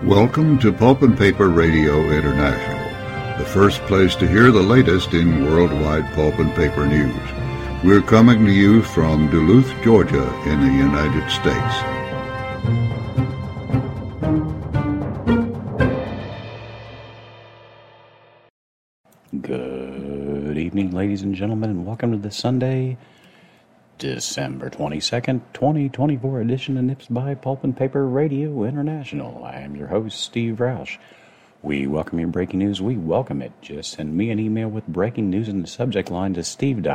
Welcome to Pulp and Paper Radio International, the first place to hear the latest in worldwide pulp and paper news. We're coming to you from Duluth, Georgia, in the United States. Good evening, ladies and gentlemen, and welcome to the Sunday, December 22nd, 2024 edition of Nips by Pulp and Paper Radio International. I am your host, Steve Roush. We welcome your breaking news. We welcome it. Just send me an email with breaking news in the subject line to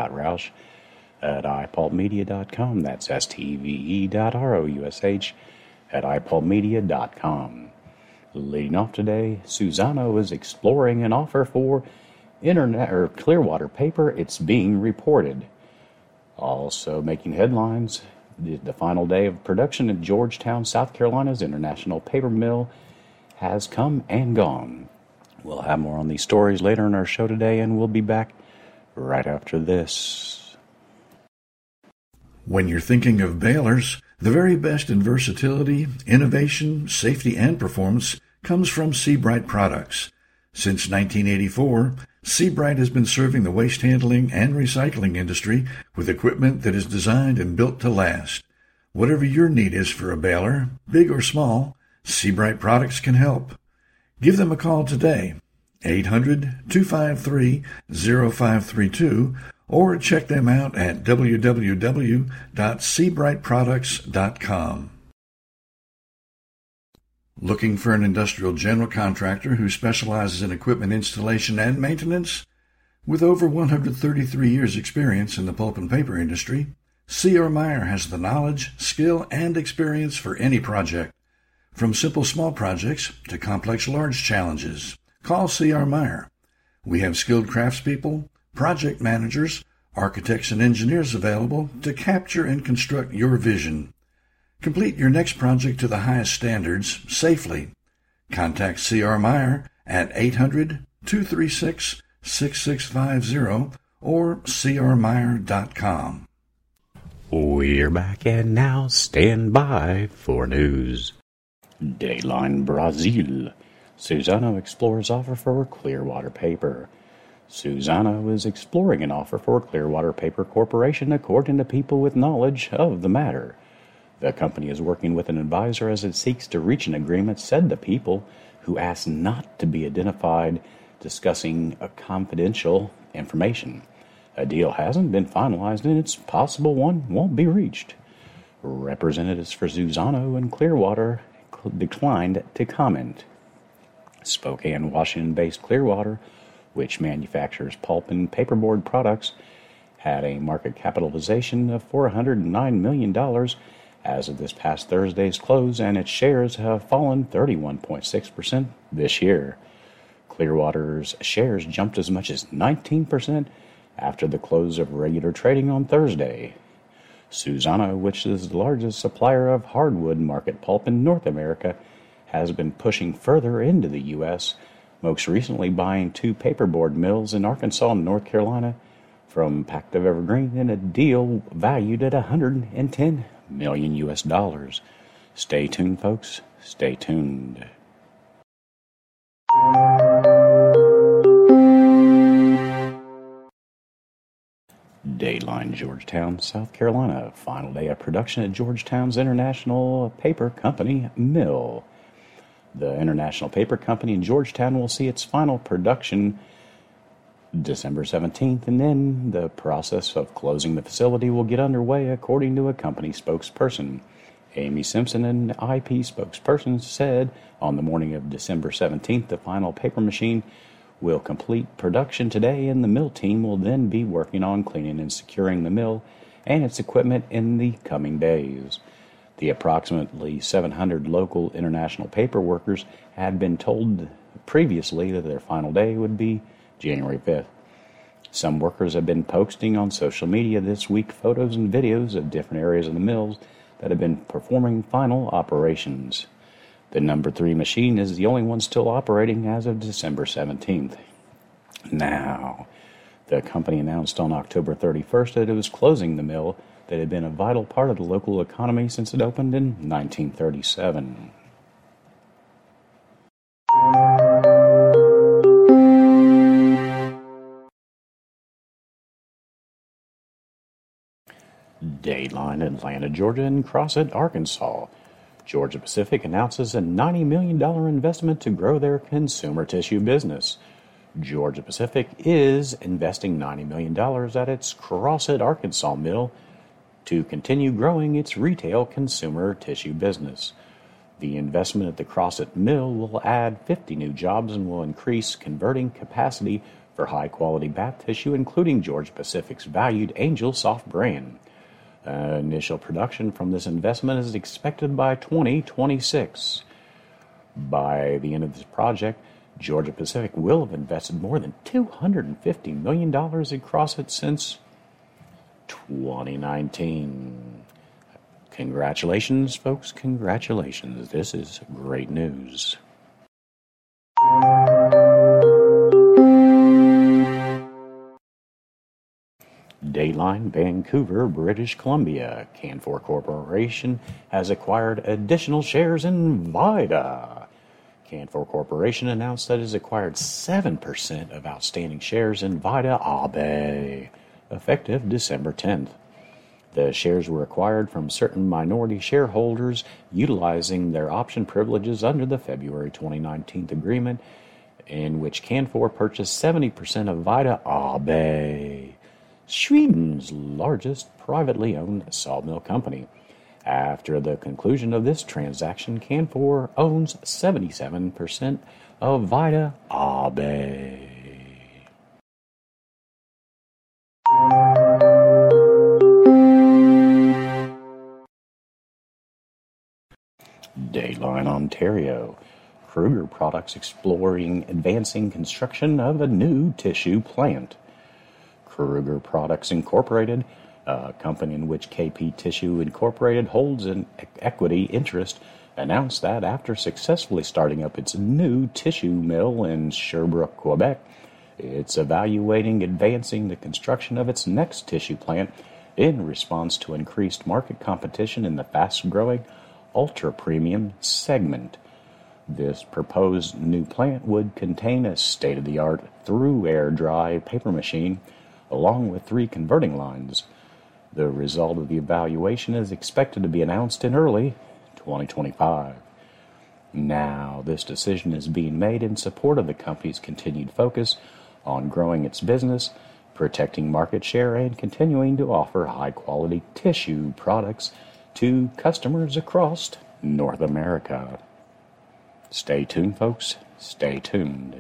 steve.roush@ipulpmedia.com. That's steve.roush @ipulpmedia.com. Leading off today, Suzano is exploring an offer for Clearwater paper. It's being reported. Also making headlines, the final day of production at Georgetown, South Carolina's International Paper Mill has come and gone. We'll have more on these stories later in our show today, and we'll be back right after this. When you're thinking of balers, the very best in versatility, innovation, safety, and performance comes from Seabright products. Since 1984, Seabright has been serving the waste handling and recycling industry with equipment that is designed and built to last. Whatever your need is for a baler, big or small, Seabright products can help. Give them a call today, 800-253-0532, or check them out at www.seabrightproducts.com. Looking for an industrial general contractor who specializes in equipment installation and maintenance? With over 133 years' experience in the pulp and paper industry, C.R. Meyer has the knowledge, skill, and experience for any project. From simple small projects to complex large challenges, call C.R. Meyer. We have skilled craftspeople, project managers, architects, and engineers available to capture and construct your vision. Complete your next project to the highest standards safely. Contact C.R. Meyer at 800-236-6650 or crmeyer.com. We're back, and now stand by for news. Dayline Brazil. Suzano explores offer for Clearwater Paper. Suzano is exploring an offer for Clearwater Paper Corporation, according to people with knowledge of the matter. The company is working with an advisor as it seeks to reach an agreement, said the people, who asked not to be identified, discussing confidential information. A deal hasn't been finalized, and it's possible one won't be reached. Representatives for Suzano and Clearwater declined to comment. Spokane, Washington-based Clearwater, which manufactures pulp and paperboard products, had a market capitalization of $409 million as of this past Thursday's close, and its shares have fallen 31.6% this year. Clearwater's shares jumped as much as 19% after the close of regular trading on Thursday. Suzano, which is the largest supplier of hardwood market pulp in North America, has been pushing further into the U.S., most recently buying 2 paperboard mills in Arkansas and North Carolina from Pactiv Evergreen in a deal valued at $110 million U.S. dollars. Stay tuned, folks. Stay tuned. Dayline, Georgetown, South Carolina. Final day of production at Georgetown's International Paper Company Mill. The International Paper Company in Georgetown will see its final production December 17th, and then the process of closing the facility will get underway, according to a company spokesperson. Amy Simpson, an IP spokesperson, said on the morning of December 17th the final paper machine will complete production today, and the mill team will then be working on cleaning and securing the mill and its equipment in the coming days. The approximately 700 local international paper workers had been told previously that their final day would be January 5th. Some workers have been posting on social media this week photos and videos of different areas of the mills that have been performing final operations. The number 3 machine is the only one still operating as of December 17th. Now, the company announced on October 31st that it was closing the mill that had been a vital part of the local economy since it opened in 1937. Dateline, Atlanta, Georgia, and Crossett, Arkansas. Georgia Pacific announces a $90 million investment to grow their consumer tissue business. Georgia Pacific is investing $90 million at its Crossett, Arkansas mill to continue growing its retail consumer tissue business. The investment at the Crossett mill will add 50 new jobs and will increase converting capacity for high-quality bath tissue, including Georgia Pacific's valued Angel Soft brand. Initial production from this investment is expected by 2026. By the end of this project, Georgia Pacific will have invested more than $250 million in Crossett since 2019. Congratulations, folks. Congratulations. This is great news. Dateline, Vancouver, British Columbia. Canfor Corporation has acquired additional shares in Vida. Canfor Corporation announced that it has acquired 7% of outstanding shares in Vida AB, effective December 10th. The shares were acquired from certain minority shareholders utilizing their option privileges under the February 2019 agreement, in which Canfor purchased 70% of Vida AB, Sweden's largest privately owned sawmill company. After the conclusion of this transaction, Canfor owns 77% of Vida AB. Dateline, Ontario. Kruger Products exploring advancing construction of a new tissue plant. Kruger Products Incorporated, a company in which KP Tissue Incorporated holds an equity interest, announced that after successfully starting up its new tissue mill in Sherbrooke, Quebec, it's evaluating advancing the construction of its next tissue plant in response to increased market competition in the fast-growing ultra-premium segment. This proposed new plant would contain a state-of-the-art through-air-dry paper machine, along with 3 converting lines. The result of the evaluation is expected to be announced in early 2025. Now, this decision is being made in support of the company's continued focus on growing its business, protecting market share, and continuing to offer high-quality tissue products to customers across North America. Stay tuned, folks. Stay tuned.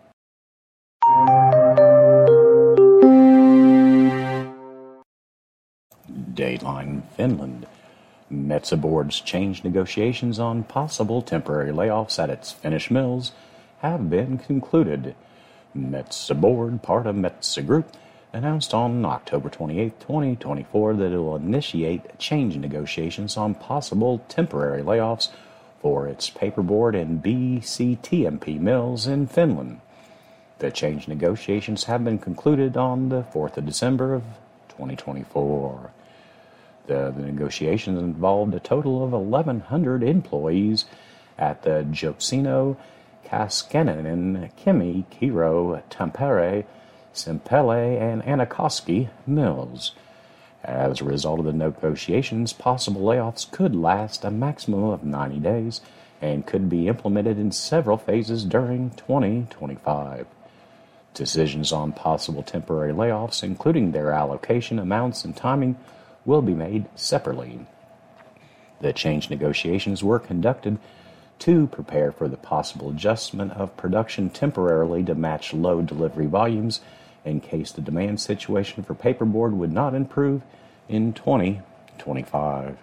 Dateline, Finland. Metsä Board's change negotiations on possible temporary layoffs at its Finnish mills have been concluded. Metsä Board, part of Metsä Group, announced on October 28, 2024 that it will initiate change negotiations on possible temporary layoffs for its paperboard and BCTMP mills in Finland. The change negotiations have been concluded on the 4th of December of 2024. The negotiations involved a total of 1,100 employees at the Joksuno, Kaskinen, Kemi, Kiro, Tampere, Simpele, and Äänekoski mills. As a result of the negotiations, possible layoffs could last a maximum of 90 days and could be implemented in several phases during 2025. Decisions on possible temporary layoffs, including their allocation amounts and timing, will be made separately. The change negotiations were conducted to prepare for the possible adjustment of production temporarily to match low delivery volumes in case the demand situation for paperboard would not improve in 2025.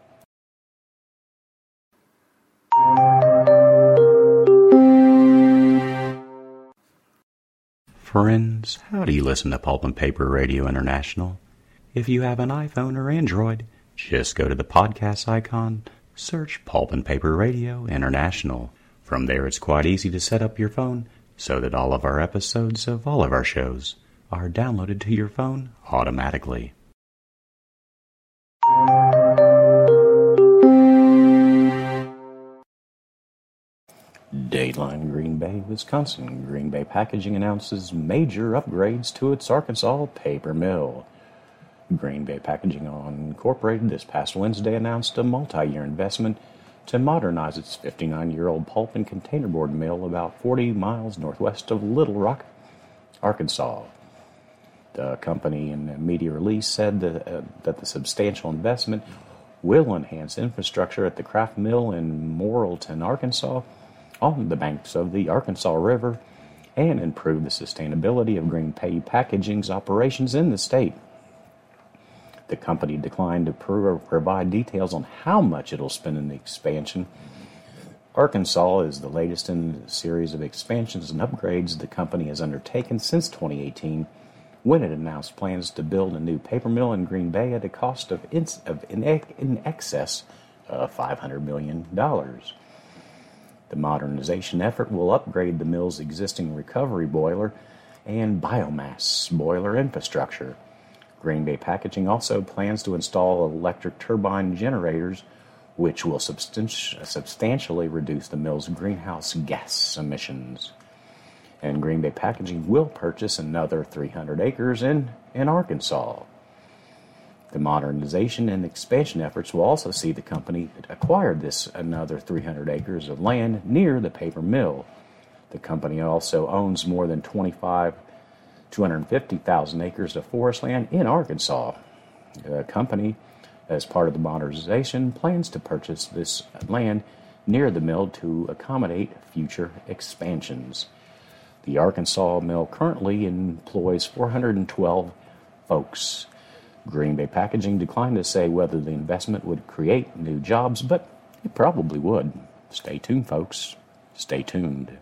Friends, how do you listen to Pulp and Paper Radio International? If you have an iPhone or Android, just go to the podcast icon, search Pulp and Paper Radio International. From there, it's quite easy to set up your phone so that all of our episodes of all of our shows are downloaded to your phone automatically. Dateline, Green Bay, Wisconsin. Green Bay Packaging announces major upgrades to its Arkansas paper mill. Green Bay Packaging Incorporated this past Wednesday announced a multi-year investment to modernize its 59-year-old pulp and containerboard mill about 40 miles northwest of Little Rock, Arkansas. The company in a media release said that the substantial investment will enhance infrastructure at the Kraft Mill in Morrilton, Arkansas, on the banks of the Arkansas River, and improve the sustainability of Green Bay Packaging's operations in the state. The company declined to provide details on how much it'll spend in the expansion. Arkansas is the latest in a series of expansions and upgrades the company has undertaken since 2018, when it announced plans to build a new paper mill in Green Bay at a cost of in excess of $500 million. The modernization effort will upgrade the mill's existing recovery boiler and biomass boiler infrastructure. Green Bay Packaging also plans to install electric turbine generators, which will substantially reduce the mill's greenhouse gas emissions. And Green Bay Packaging will purchase another 300 acres in Arkansas. The modernization and expansion efforts will also see the company acquire another 300 acres of land near the paper mill. The company also owns more than 250,000 acres of forest land in Arkansas. The company, as part of the modernization, plans to purchase this land near the mill to accommodate future expansions. The Arkansas mill currently employs 412 folks. Green Bay Packaging declined to say whether the investment would create new jobs, but it probably would. Stay tuned, folks. Stay tuned.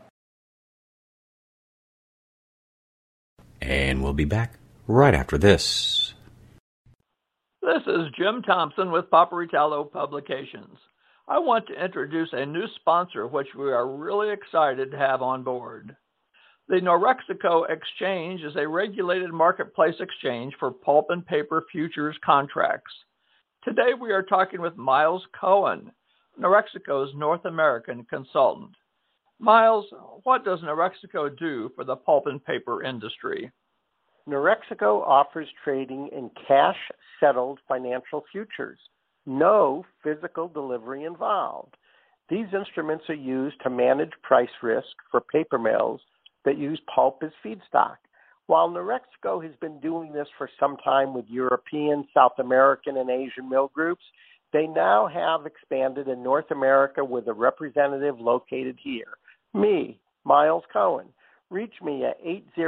And we'll be back right after this. This is Jim Thompson with Paperitalo Publications. I want to introduce a new sponsor which we are really excited to have on board. The Norexico Exchange is a regulated marketplace exchange for pulp and paper futures contracts. Today we are talking with Miles Cohen, Norexico's North American consultant. Miles, what does Norexico do for the pulp and paper industry? Norexico offers trading in cash-settled financial futures. No physical delivery involved. These instruments are used to manage price risk for paper mills that use pulp as feedstock. While Norexico has been doing this for some time with European, South American, and Asian mill groups, they now have expanded in North America with a representative located here. Me, Miles Cohen. Reach me at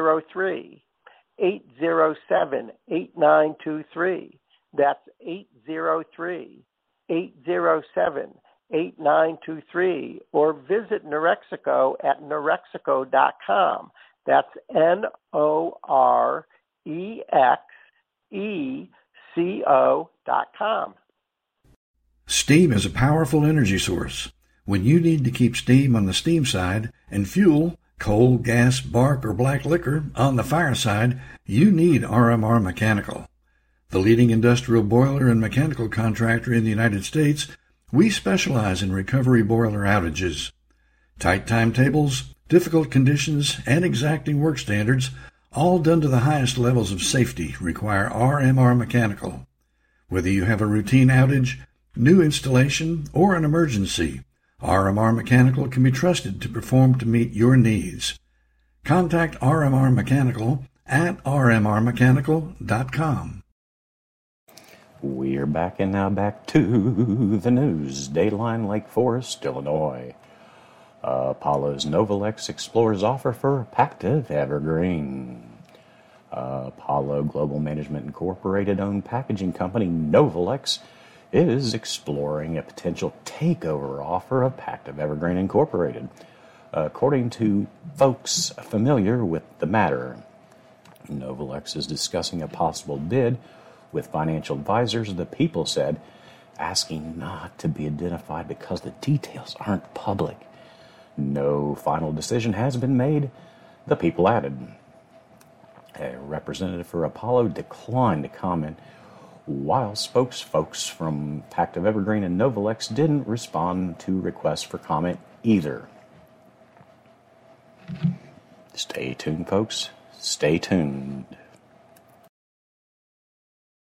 803-807-8923. That's 803-807-8923, or visit Norexico at norexico.com. That's NOREXECO.com. Steam is a powerful energy source. When you need to keep steam on the steam side and fuel, coal, gas, bark, or black liquor on the fire side, you need RMR Mechanical. The leading industrial boiler and mechanical contractor in the United States, we specialize in recovery boiler outages. Tight timetables, difficult conditions, and exacting work standards, all done to the highest levels of safety, require RMR Mechanical. Whether you have a routine outage, new installation, or an emergency, RMR Mechanical can be trusted to perform to meet your needs. Contact RMR Mechanical at rmrmechanical.com. We're back and now back to the news. Dayline, Lake Forest, Illinois. Apollo's Novalex explores offer for Pactiv Evergreen. Apollo Global Management Incorporated owned packaging company Novalex is exploring a potential takeover offer of Pactiv Evergreen Incorporated, according to folks familiar with the matter. Novalex is discussing a possible bid with financial advisors, the People said, asking not to be identified because the details aren't public. No final decision has been made, the People added. A representative for Apollo declined to comment, while folks from Pactiv Evergreen and Novalex didn't respond to requests for comment either. Stay tuned, folks. Stay tuned.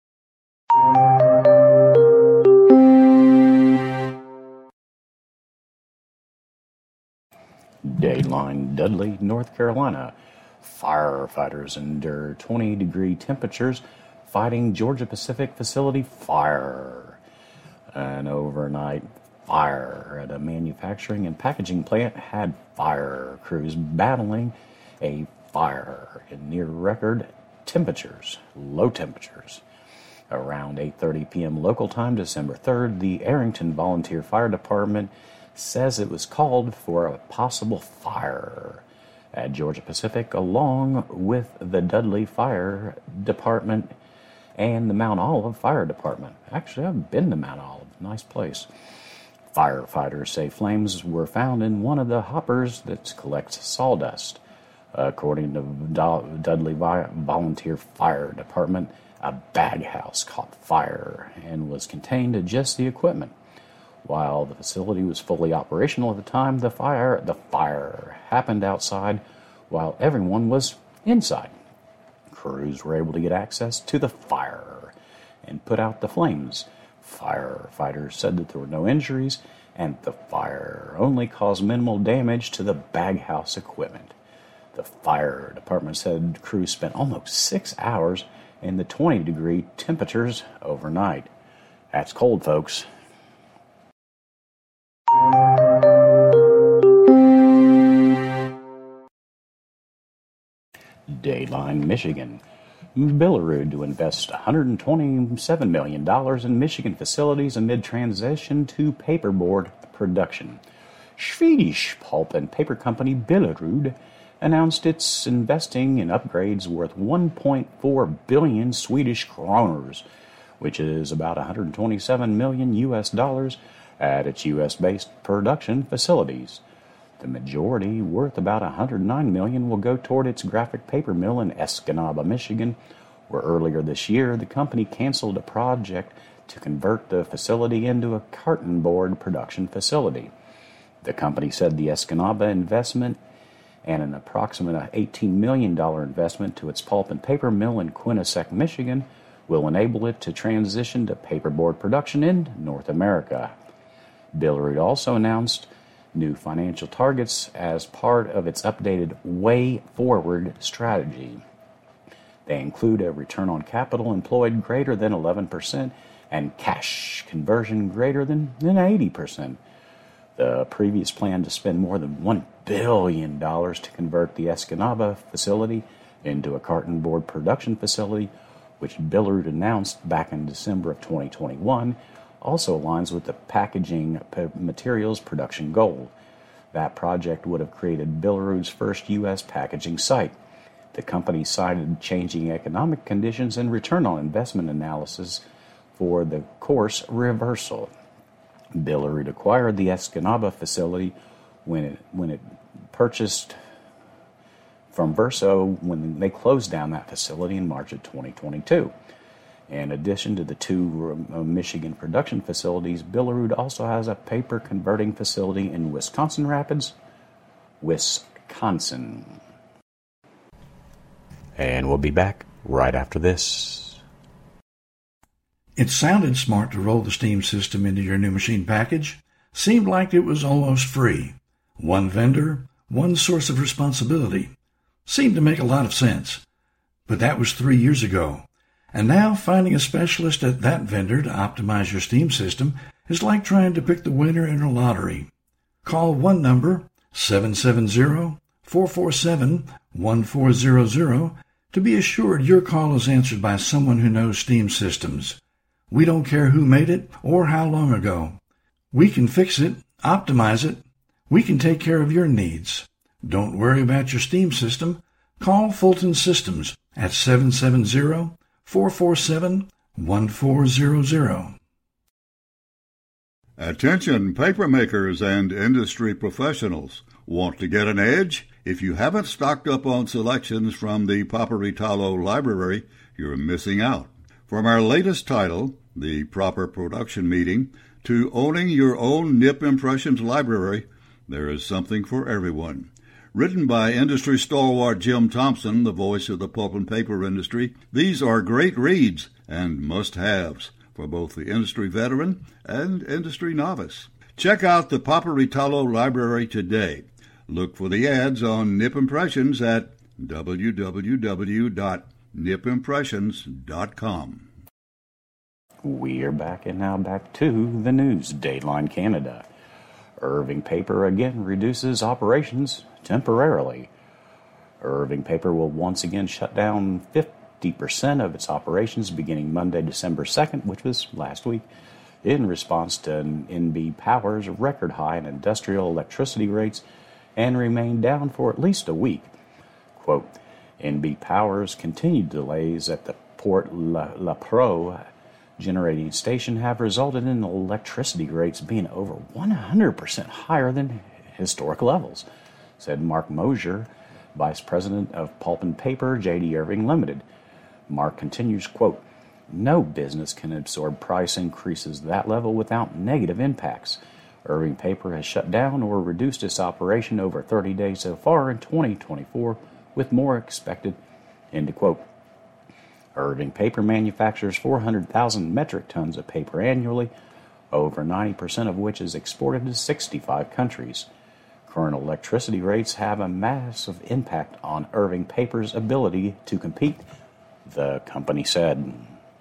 Dayline, Dudley, North Carolina. Firefighters endure 20-degree temperatures fighting Georgia Pacific facility fire. An overnight fire at a manufacturing and packaging plant had fire crews battling a fire in near record temperatures, low temperatures. Around 8:30 p.m. local time, December 3rd, the Arrington Volunteer Fire Department says it was called for a possible fire at Georgia Pacific, along with the Dudley Fire Department and the Mount Olive Fire Department. Actually, I've been to Mount Olive. Nice place. Firefighters say flames were found in one of the hoppers that collects sawdust. According to Dudley Volunteer Fire Department, a baghouse caught fire and was contained to just the equipment. While the facility was fully operational at the time, the fire happened outside while everyone was inside. Crews were able to get access to the fire and put out the flames. Firefighters said that there were no injuries and the fire only caused minimal damage to the baghouse equipment. The fire department said crews spent almost 6 hours in the 20-degree temperatures overnight. That's cold, folks. Dayline, Michigan. Billerud to invest $127 million in Michigan facilities amid transition to paperboard production. Swedish pulp and paper company Billerud announced it's investing in upgrades worth 1.4 billion Swedish kroners, which is about $127 million US dollars at its U.S.-based production facilities. The majority, worth about $109 million, will go toward its graphic paper mill in Escanaba, Michigan, where earlier this year the company canceled a project to convert the facility into a carton board production facility. The company said the Escanaba investment and an approximate $18 million investment to its pulp and paper mill in Quinnipiac, Michigan, will enable it to transition to paperboard production in North America. Billerud also announced new financial targets as part of its updated Way Forward strategy. They include a return on capital employed greater than 11% and cash conversion greater than 80%. The previous plan to spend more than $1 billion to convert the Escanaba facility into a carton board production facility, which Billerud announced back in December of 2021, also aligns with the packaging materials production goal. That project would have created Billerud's first U.S. packaging site. The company cited changing economic conditions and return on investment analysis for the course reversal. Billerud acquired the Escanaba facility when it purchased from Verso when they closed down that facility in March of 2022. In addition to the two Michigan production facilities, Billerud also has a paper converting facility in Wisconsin Rapids, Wisconsin. And we'll be back right after this. It sounded smart to roll the Steam system into your new machine package. Seemed like it was almost free. One vendor, one source of responsibility. Seemed to make a lot of sense. But that was 3 years ago. And now finding a specialist at that vendor to optimize your Steam system is like trying to pick the winner in a lottery. Call one number, 770-447-1400, to be assured your call is answered by someone who knows Steam systems. We don't care who made it or how long ago. We can fix it, optimize it. We can take care of your needs. Don't worry about your Steam system. Call Fulton Systems at 770-447-1400. Attention paper makers and industry professionals. Want to get an edge? If you haven't stocked up on selections from the Paperitalo Library, you're missing out. From our latest title, The Proper Production Meeting, to owning your own Nip Impressions library, there is something for everyone. Written by industry stalwart Jim Thompson, the voice of the pulp and paper industry, these are great reads and must-haves for both the industry veteran and industry novice. Check out the Paperitalo Library today. Look for the ads on Nip Impressions at www.nipimpressions.com. We're back, and now back to the news. Dateline Canada. Irving Paper again reduces operations temporarily. Irving Paper will once again shut down 50% of its operations beginning Monday, December 2nd, which was last week, in response to NB Power's record high in industrial electricity rates, and remain down for at least a week. Quote, NB Power's continued delays at the Port La Pro generating station have resulted in electricity rates being over 100% higher than historic levels, said Mark Mosier, Vice President of Pulp and Paper, J.D. Irving Limited. Mark continues, quote, no business can absorb price increases that level without negative impacts. Irving Paper has shut down or reduced its operation over 30 days so far in 2024, with more expected, end quote. Irving Paper manufactures 400,000 metric tons of paper annually, over 90% of which is exported to 65 countries. Current electricity rates have a massive impact on Irving Paper's ability to compete, the company said.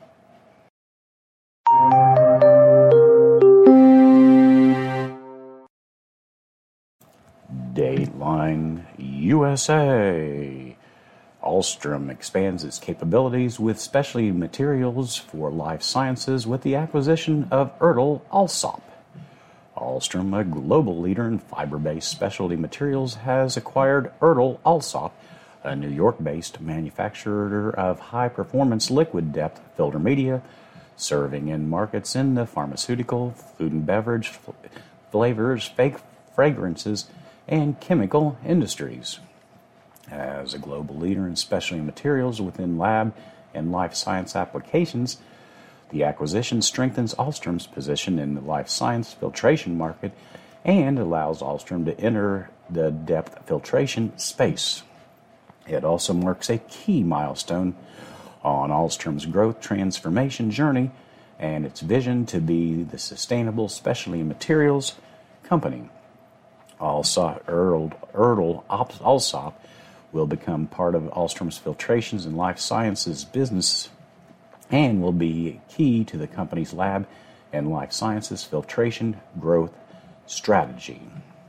Dateline USA. Ahlstrom expands its capabilities with specialty materials for life sciences with the acquisition of Ertl Alsop. Ahlstrom, a global leader in fiber-based specialty materials, has acquired Ertl Alsop, a New York-based manufacturer of high-performance liquid depth filter media, serving in markets in the pharmaceutical, food and beverage, flavors, fragrances, and chemical industries. As a global leader in specialty materials within lab and life science applications, the acquisition strengthens Ahlstrom's position in the life science filtration market and allows Ahlstrom to enter the depth filtration space. It also marks a key milestone on Ahlstrom's growth transformation journey and its vision to be the sustainable specialty materials company. Ertl Alsop will become part of Ahlstrom's filtrations and life sciences business and will be key to the company's lab and life sciences filtration growth strategy.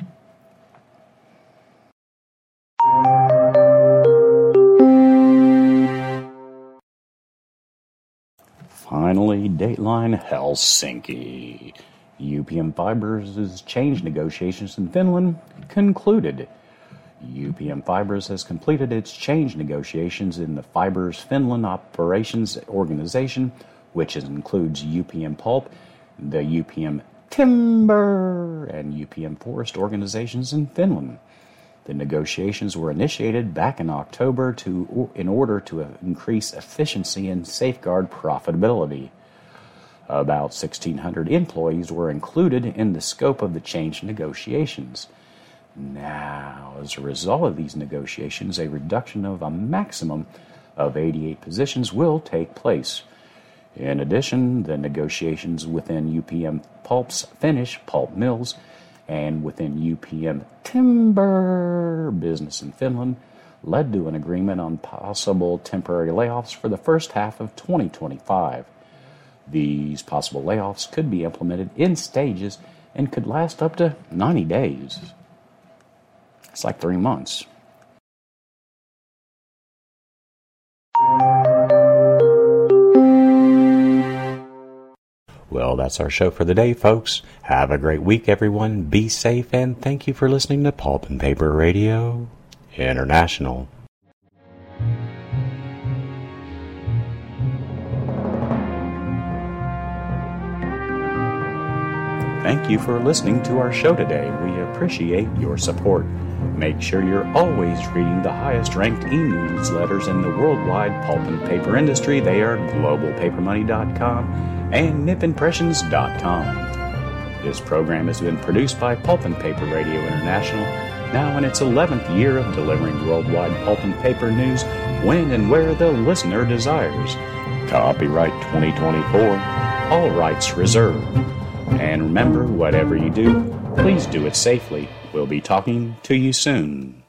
Finally, Dateline Helsinki. UPM Fibers' change negotiations in Finland concluded. UPM Fibers has completed its change negotiations in the Fibers Finland Operations Organization, which includes UPM Pulp, the UPM Timber, and UPM Forest organizations in Finland. The negotiations were initiated back in October in order to increase efficiency and safeguard profitability. About 1,600 employees were included in the scope of the change negotiations. Now, as a result of these negotiations, a reduction of a maximum of 88 positions will take place. In addition, the negotiations within UPM Pulp's Finnish pulp mills and within UPM Timber business in Finland led to an agreement on possible temporary layoffs for the first half of 2025. These possible layoffs could be implemented in stages and could last up to 90 days. It's like 3 months. Well, that's our show for the day, folks. Have a great week, everyone. Be safe, and thank you for listening to Pulp and Paper Radio International. Thank you for listening to our show today. We appreciate your support. Make sure you're always reading the highest-ranked e-newsletters in the worldwide pulp and paper industry. They are globalpapermoney.com and nipimpressions.com. This program has been produced by Pulp and Paper Radio International, now in its 11th year of delivering worldwide pulp and paper news when and where the listener desires. Copyright 2024. All rights reserved. And remember, whatever you do, please do it safely. We'll be talking to you soon.